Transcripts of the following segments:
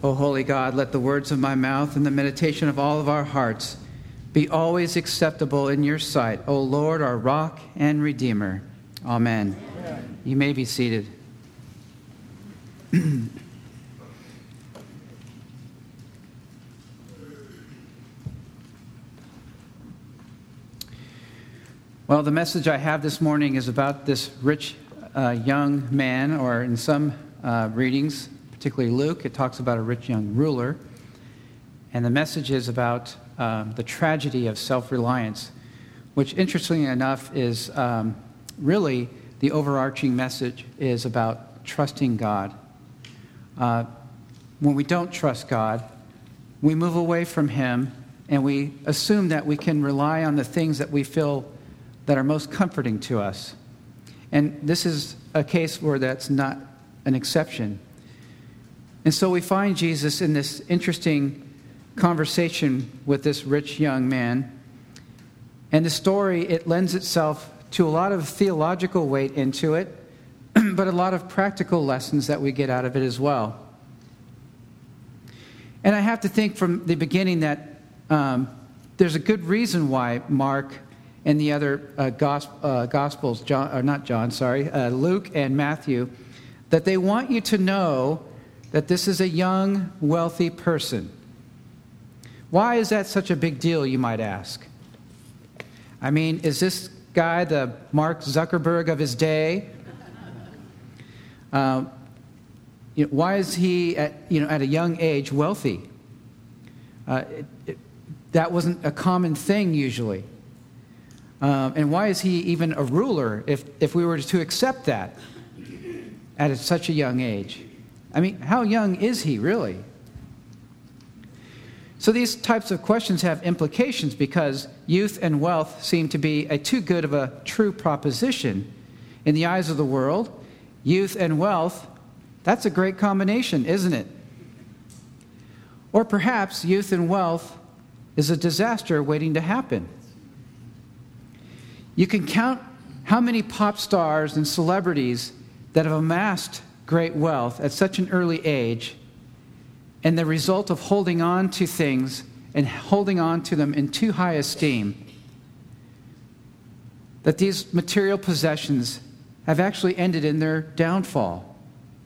O holy God, let the words of my mouth and the meditation of all of our hearts be always acceptable in your sight, O Lord, our rock and redeemer. Amen. Amen. You may be seated. Well, the message I have this morning is about this rich young man, or in some readings, particularly Luke, it talks about a rich young ruler. And the message is about the tragedy of self-reliance, which, interestingly enough, is really the overarching message is about trusting God. When we don't trust God, we move away from Him, and we assume that we can rely on the things that we feel that are most comforting to us. And this is a case where that's not an exception. And so we find Jesus in this interesting conversation with this rich young man. And the story, it lends itself to a lot of theological weight into it, but a lot of practical lessons that we get out of it as well. And I have to think from the beginning that there's a good reason why Mark and the other Gospels, Luke and Matthew, that they want you to know that this is a young, wealthy person. Why is that such a big deal, you might ask? I mean, is this guy the Mark Zuckerberg of his day? Why is he, at a young age, wealthy? That wasn't a common thing usually. And why is he even a ruler if we were to accept that at such a young age? I mean, how young is he really? So these types of questions have implications because youth and wealth seem to be too good of a true proposition. In the eyes of the world, youth and wealth, that's a great combination, isn't it? Or perhaps youth and wealth is a disaster waiting to happen. You can count how many pop stars and celebrities that have amassed great wealth at such an early age, and the result of holding on to things and holding on to them in too high esteem, that these material possessions have actually ended in their downfall.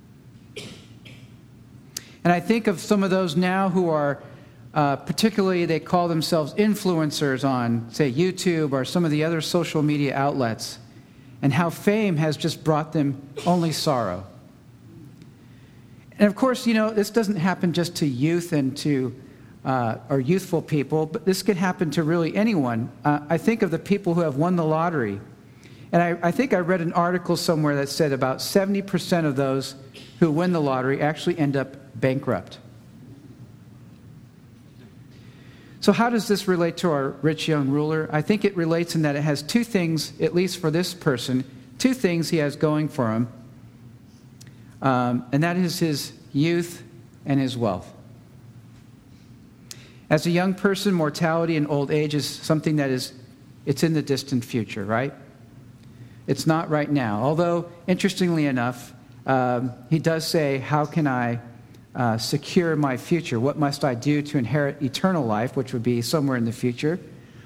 And I think of some of those now who are particularly, they call themselves influencers on, say, YouTube or some of the other social media outlets, and how fame has just brought them only sorrow. And of course, this doesn't happen just to youth and to or youthful people, but this can happen to really anyone. I think of the people who have won the lottery. And I think I read an article somewhere that said about 70% of those who win the lottery actually end up bankrupt. So how does this relate to our rich young ruler? I think it relates in that it has two things, at least for this person, two things he has going for him. And that is his youth and his wealth. As a young person, mortality and old age is something that it's in the distant future, right? It's not right now. Although, interestingly enough, he does say, how can I secure my future? What must I do to inherit eternal life, which would be somewhere in the future?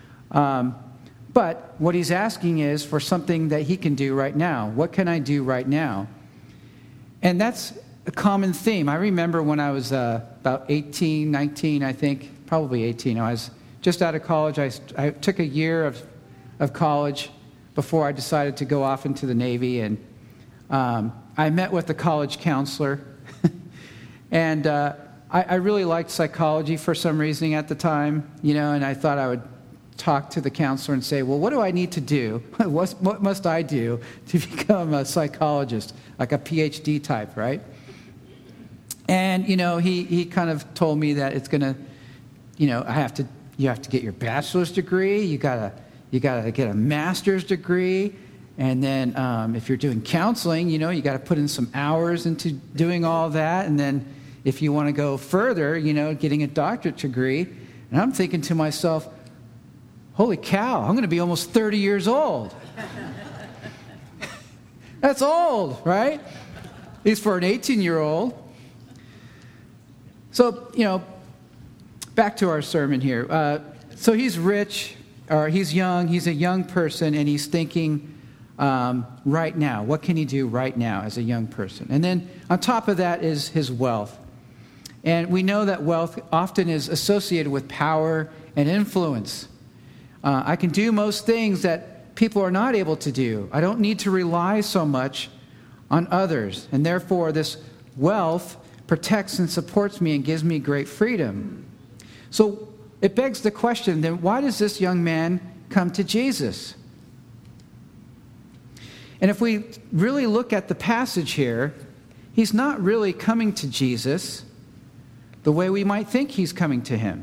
But what he's asking is for something that he can do right now. What can I do right now? And that's a common theme. I remember when I was about 18, 19, I think, probably 18. I was just out of college. I took a year of college before I decided to go off into the Navy. And I met with the college counselor. And I really liked psychology for some reason at the time, and I thought I would talk to the counselor and say, well, what do I need to do? What must I do to become a psychologist, like a PhD type, right? And, he kind of told me that it's going to, you have to get your bachelor's degree, you gotta get a master's degree, and then if you're doing counseling, you got to put in some hours into doing all that, and then if you want to go further, getting a doctorate degree. And I'm thinking to myself, holy cow, I'm going to be almost 30 years old. That's old, right? At least for an 18-year-old. So, back to our sermon here. So he's rich, or he's young, he's a young person, and he's thinking right now. What can he do right now as a young person? And then on top of that is his wealth. And we know that wealth often is associated with power and influence. I can do most things that people are not able to do. I don't need to rely so much on others. And therefore, this wealth protects and supports me and gives me great freedom. So it begs the question, then why does this young man come to Jesus? And if we really look at the passage here, he's not really coming to Jesus the way we might think he's coming to him.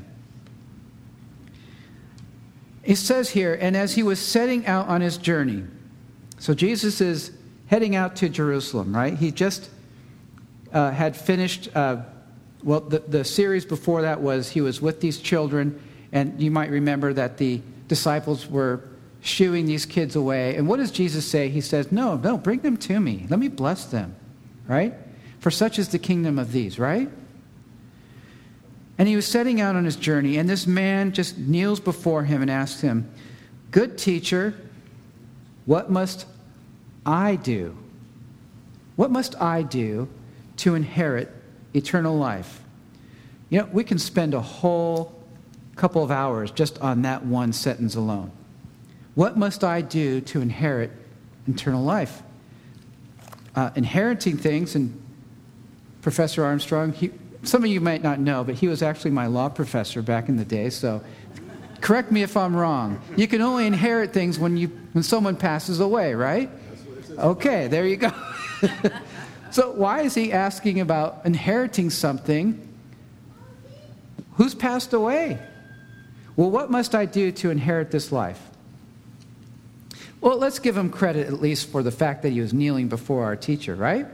It says here, and as he was setting out on his journey. So Jesus is heading out to Jerusalem, right? He just had finished, the series before that was he was with these children, and you might remember that the disciples were shooing these kids away. And what does Jesus say? He says, no, bring them to me. Let me bless them, right? For such is the kingdom of these, right? And he was setting out on his journey, and this man just kneels before him and asks him, "Good teacher, what must I do? What must I do to inherit eternal life?" We can spend a whole couple of hours just on that one sentence alone. What must I do to inherit eternal life? Inheriting things, and Professor Armstrong, some of you might not know, but he was actually my law professor back in the day, so correct me if I'm wrong. You can only inherit things when someone passes away, right? Okay, there you go. So why is he asking about inheriting something who's passed away? Well, what must I do to inherit this life? Well, let's give him credit at least for the fact that he was kneeling before our teacher, right?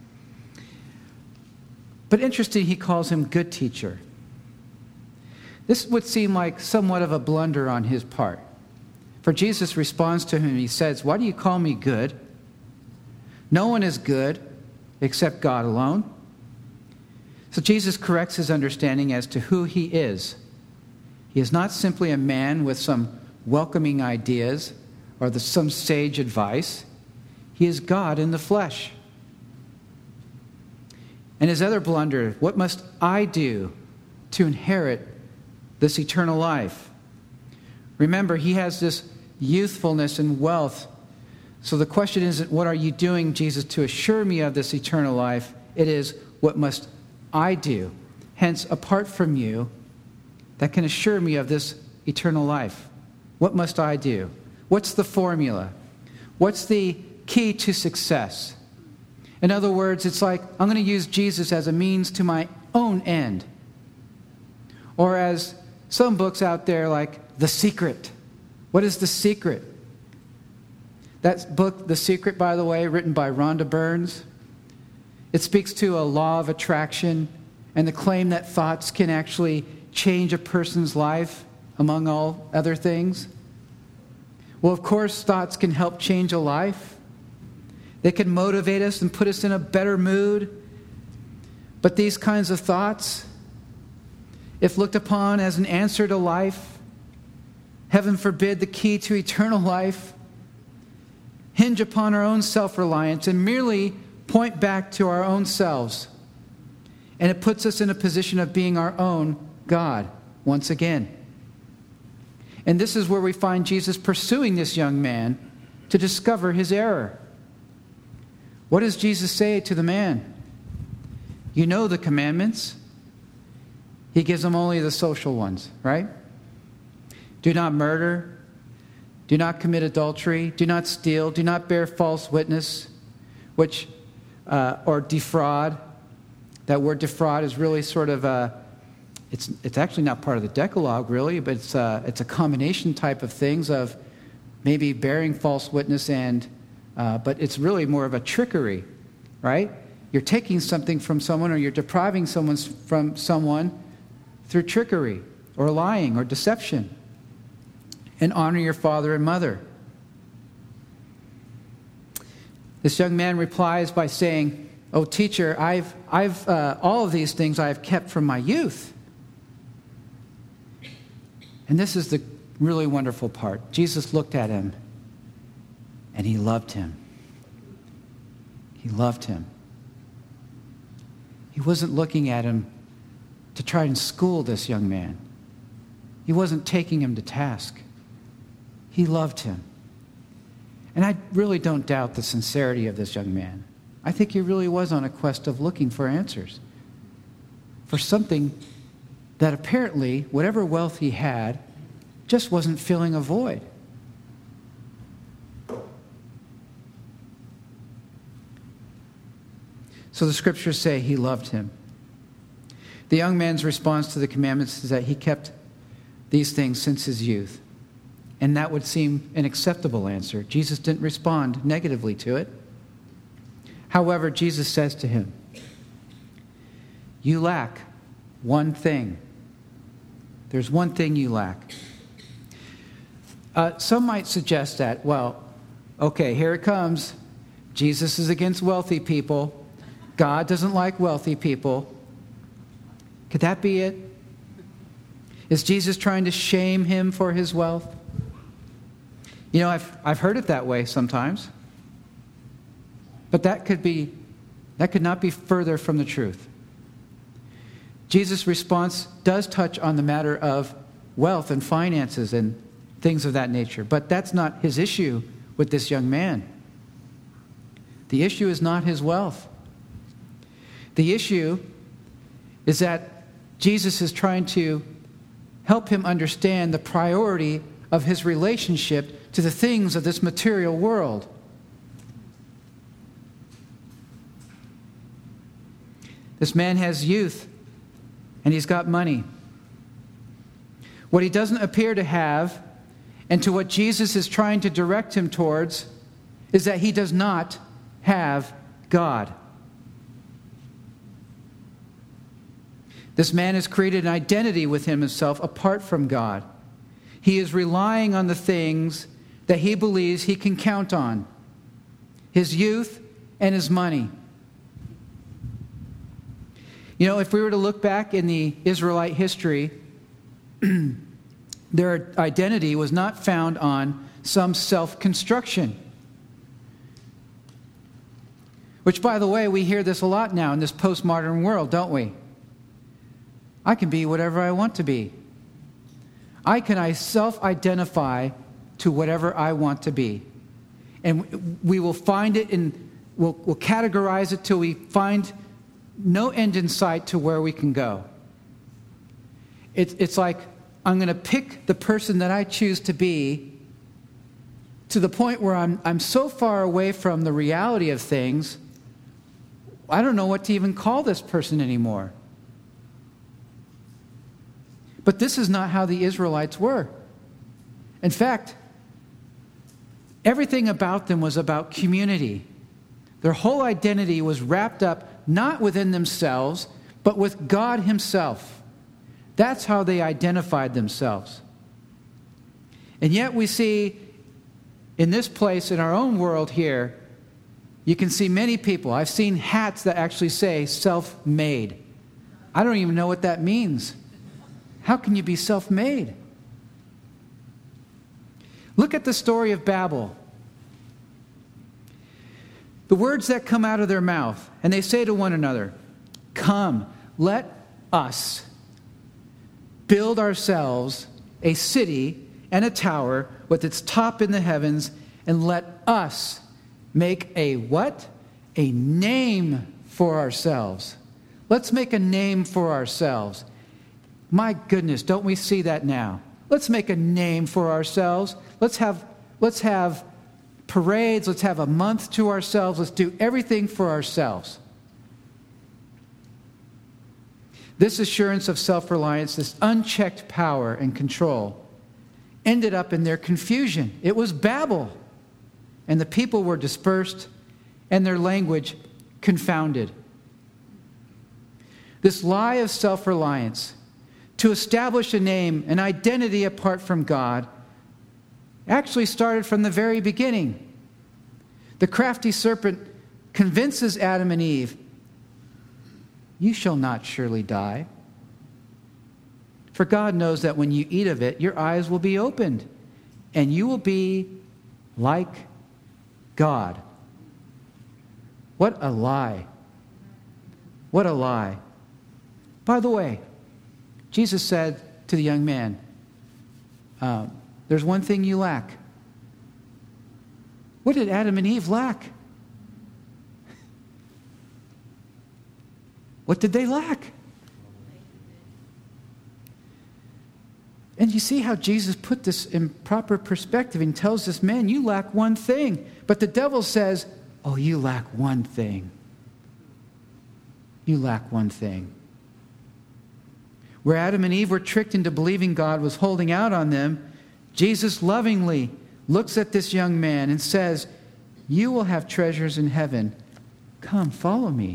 But interesting, he calls him good teacher. This would seem like somewhat of a blunder on his part. For Jesus responds to him, he says, "Why do you call me good? No one is good except God alone." So Jesus corrects his understanding as to who he is. He is not simply a man with some welcoming ideas or some sage advice. He is God in the flesh. And his other blunder, what must I do to inherit this eternal life? Remember, he has this youthfulness and wealth. So the question isn't, what are you doing, Jesus, to assure me of this eternal life? It is, what must I do? Hence, apart from you, that can assure me of this eternal life. What must I do? What's the formula? What's the key to success? In other words, it's like, I'm going to use Jesus as a means to my own end. Or as some books out there like The Secret. What is The Secret? That book, The Secret, by the way, written by Rhonda Burns. It speaks to a law of attraction and the claim that thoughts can actually change a person's life, among all other things. Well, of course, thoughts can help change a life. They can motivate us and put us in a better mood. But these kinds of thoughts, if looked upon as an answer to life, heaven forbid the key to eternal life, hinge upon our own self-reliance and merely point back to our own selves. And it puts us in a position of being our own God once again. And this is where we find Jesus pursuing this young man to discover his error. What does Jesus say to the man? You know the commandments. He gives them only the social ones, right? Do not murder. Do not commit adultery. Do not steal. Do not bear false witness, or defraud. That word defraud is really sort of it's actually not part of the Decalogue, really, but it's a combination type of things of maybe bearing false witness but it's really more of a trickery, right? You're taking something from someone or you're depriving someone from someone through trickery or lying or deception. And honor your father and mother. This young man replies by saying, "Oh, teacher, I've all of these things I have kept from my youth." And this is the really wonderful part. Jesus looked at him and he loved him. He loved him. He wasn't looking at him to try and school this young man. He wasn't taking him to task. He loved him. And I really don't doubt the sincerity of this young man. I think he really was on a quest of looking for answers, for something that apparently, whatever wealth he had, just wasn't filling a void. So the scriptures say he loved him. The young man's response to the commandments is that he kept these things since his youth. And that would seem an acceptable answer. Jesus didn't respond negatively to it. However, Jesus says to him, "You lack one thing. There's one thing you lack." Some might suggest that, well, okay, here it comes. Jesus is against wealthy people. God doesn't like wealthy people. Could that be it? Is Jesus trying to shame him for his wealth? You know, I've heard it that way sometimes. But that could not be further from the truth. Jesus' response does touch on the matter of wealth and finances and things of that nature. But that's not his issue with this young man. The issue is not his wealth. The issue is that Jesus is trying to help him understand the priority of his relationship to the things of this material world. This man has youth, and he's got money. What he doesn't appear to have, and to what Jesus is trying to direct him towards, is that he does not have God. This man has created an identity within himself apart from God. He is relying on the things that he believes he can count on: his youth and his money. You know, if we were to look back in the Israelite history, their identity was not found on some self-construction. Which, by the way, we hear this a lot now in this postmodern world, don't we? I can be whatever I want to be. I self-identify to whatever I want to be. And we will find it we'll categorize it till we find no end in sight to where we can go. It's like I'm going to pick the person that I choose to be to the point where I'm so far away from the reality of things, I don't know what to even call this person anymore. But this is not how the Israelites were. In fact, everything about them was about community. Their whole identity was wrapped up not within themselves, but with God Himself. That's how they identified themselves. And yet we see in this place, in our own world here, you can see many people. I've seen hats that actually say self-made. I don't even know what that means. How can you be self-made? Look at the story of Babel. The words that come out of their mouth, and they say to one another, "Come, let us build ourselves a city and a tower with its top in the heavens, and let us make a" what? A name for ourselves. Let's make a name for ourselves. My goodness, don't we see that now? Let's make a name for ourselves. Let's have parades. Let's have a month to ourselves. Let's do everything for ourselves. This assurance of self-reliance, this unchecked power and control, ended up in their confusion. It was Babel. And the people were dispersed and their language confounded. This lie of self-reliance, to establish a name, an identity apart from God, actually started from the very beginning. The crafty serpent convinces Adam and Eve you shall not surely die. For God knows that when you eat of it, your eyes will be opened, and you will be like God. What a lie. What a lie. By the way, Jesus said to the young man, there's one thing you lack. What did Adam and Eve lack? What did they lack? And you see how Jesus put this in proper perspective and tells this man, you lack one thing. But the devil says, oh, you lack one thing. You lack one thing. Where Adam and Eve were tricked into believing God was holding out on them, Jesus lovingly looks at this young man and says, you will have treasures in heaven. Come, follow me.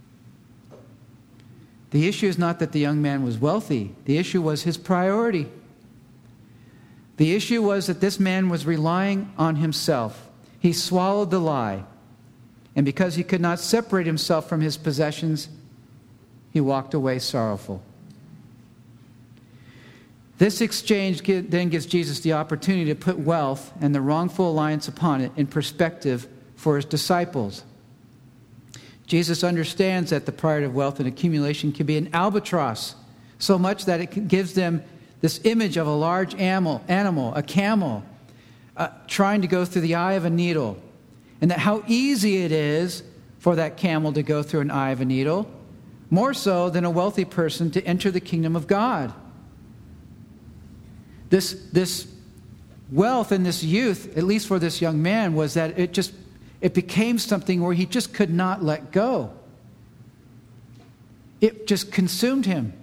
The issue is not that the young man was wealthy. The issue was his priority. The issue was that this man was relying on himself. He swallowed the lie. And because he could not separate himself from his possessions, he walked away sorrowful. This exchange then gives Jesus the opportunity to put wealth and the wrongful alliance upon it in perspective for his disciples. Jesus understands that the pride of wealth and accumulation can be an albatross, so much that it gives them this image of a large animal, a camel, trying to go through the eye of a needle. And that how easy it is for that camel to go through an eye of a needle, more so than a wealthy person to enter the kingdom of God. This wealth and this youth, at least for this young man, was that it became something where he just could not let go. It just consumed him.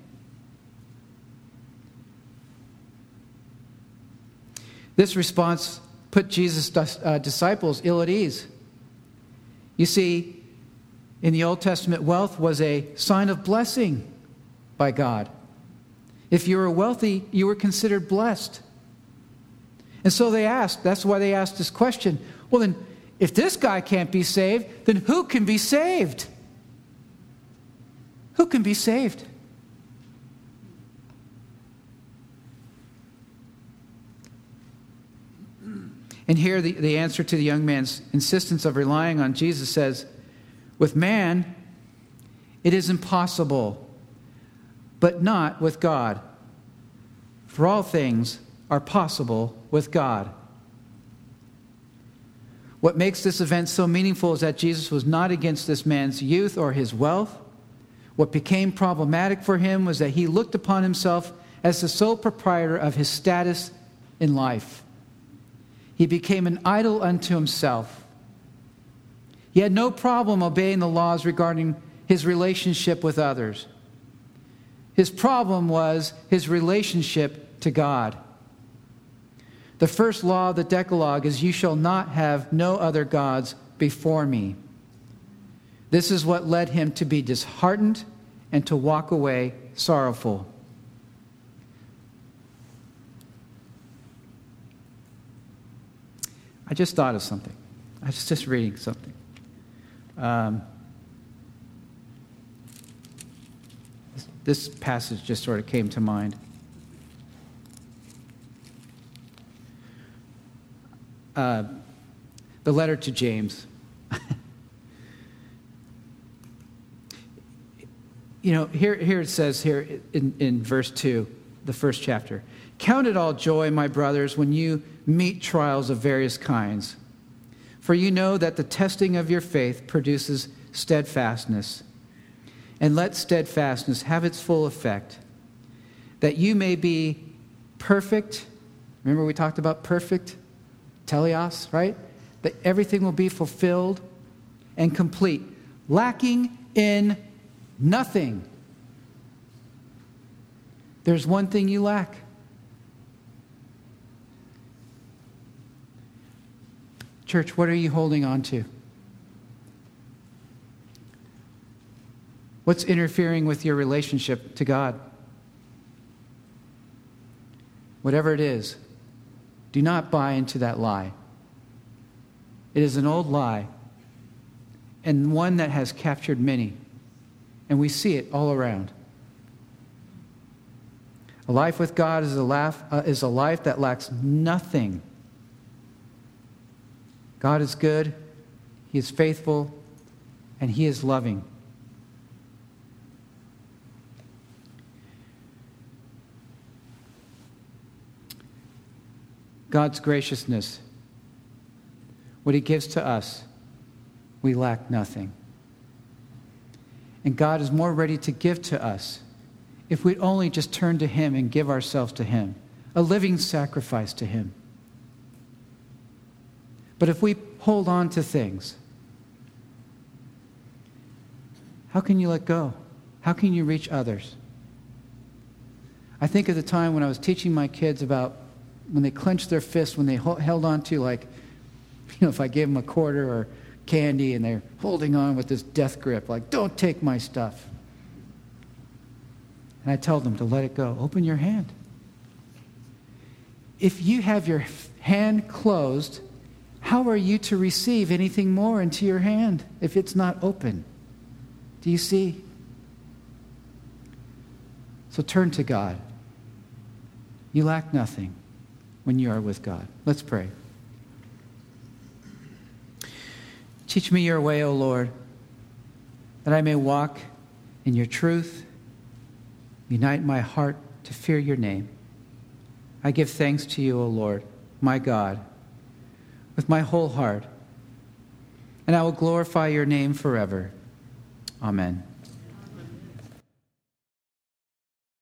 This response put Jesus' disciples ill at ease. You see, in the Old Testament, wealth was a sign of blessing by God. If you were wealthy, you were considered blessed. And so that's why they asked this question. Well, then, if this guy can't be saved, then who can be saved? Who can be saved? And here the answer to the young man's insistence of relying on Jesus says, with man, it is impossible, but not with God. For all things are possible with God. What makes this event so meaningful is that Jesus was not against this man's youth or his wealth. What became problematic for him was that he looked upon himself as the sole proprietor of his status in life. He became an idol unto himself. He had no problem obeying the laws regarding his relationship with others. His problem was his relationship to God. The first law of the Decalogue is, you shall not have no other gods before me. This is what led him to be disheartened and to walk away sorrowful. I just thought of something. I was just reading something. This passage just sort of came to mind. The letter to James. Here it says here in verse 2, the first chapter. Count it all joy, my brothers, when you meet trials of various kinds. For you know that the testing of your faith produces steadfastness. And let steadfastness have its full effect, that you may be perfect. Remember we talked about perfect? Teleos, right? That everything will be fulfilled and complete, lacking in nothing. There's one thing you lack. Church, what are you holding on to? What's interfering with your relationship to God? Whatever it is, do not buy into that lie. It is an old lie, and one that has captured many and we see it all around. A life with God is a life that lacks nothing. God is good, He is faithful, and He is loving. God's graciousness, what He gives to us, we lack nothing. And God is more ready to give to us if we'd only just turn to Him and give ourselves to Him, a living sacrifice to Him. But if we hold on to things, how can you let go? How can you reach others? I think of the time when I was teaching my kids about when they clenched their fists, when they held on to, like, if I gave them a quarter or candy and they're holding on with this death grip, like, don't take my stuff. And I tell them to let it go. Open your hand. If you have your hand closed, how are you to receive anything more into your hand if it's not open? Do you see? So turn to God. You lack nothing when you are with God. Let's pray. Teach me your way, O Lord, that I may walk in your truth. Unite my heart to fear your name. I give thanks to you, O Lord, my God, with my whole heart, and I will glorify your name forever. Amen.